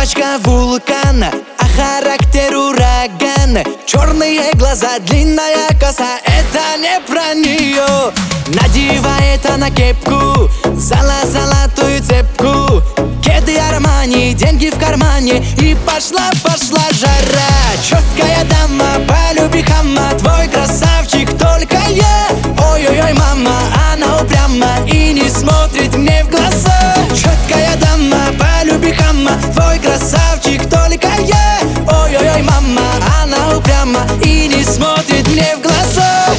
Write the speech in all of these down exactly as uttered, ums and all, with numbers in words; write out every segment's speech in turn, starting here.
Девочка вулкан, а характер ураган. Черные глаза, длинная коса, это не про нее. Надевает она кепку, зала золотую цепку, кеды Армани, деньги в кармане, и пошла-пошла жара. Четкая дама, полюби хама, твой красавчик только я. Ой-ой-ой, мама, она упряма и не смотрит мне в глаза. Четкая дама, полюби хама, твой красавчик только я. Ой-ой-ой, мама, она упряма и не смотрит мне в глаза.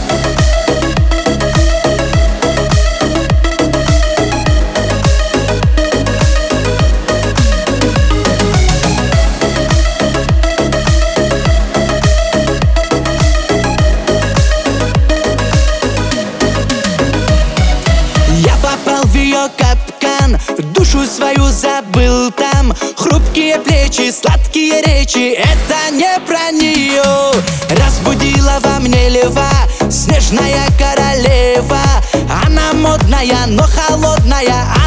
Попал в ее капкан, душу свою забыл там. Хрупкие плечи, сладкие речи, это не про нее. Разбудила во мне лева, снежная королева. Она модная, но холодная,